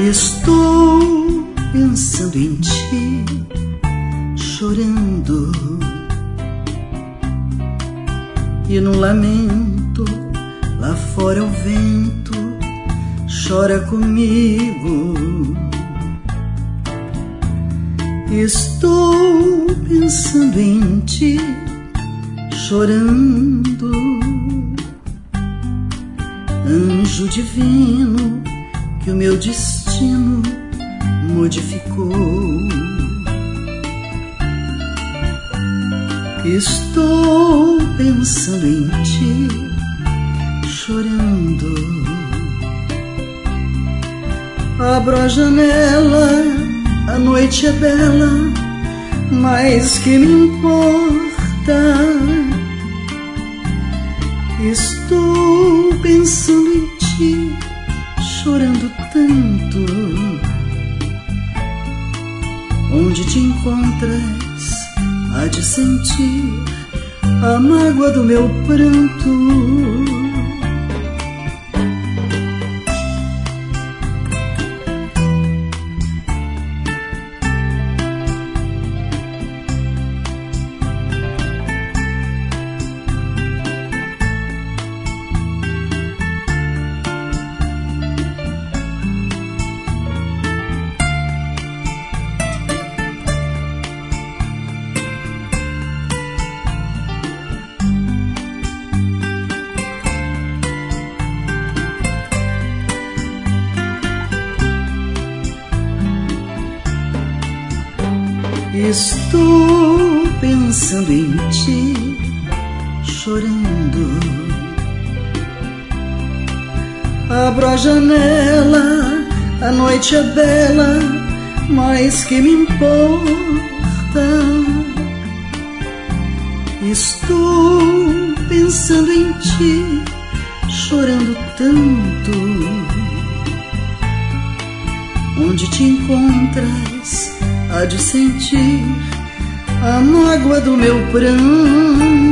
Estou pensando em ti, chorando, e no lamento lá fora o vento chora comigo. Estou pensando em ti, chorando, anjo divino que o meu destino modificou. Estou pensando em ti, chorando. Abro a janela, a noite é bela, mas que me importa? Estou pensando em ti, chorando tanto. Onde te encontras, há de sentir a mágoa do meu pranto. Estou pensando em ti, chorando. Abro a janela, a noite é bela, mas que me importa? Estou pensando em ti, chorando tanto. Onde te encontras, há de sentir a mágoa do meu pranto.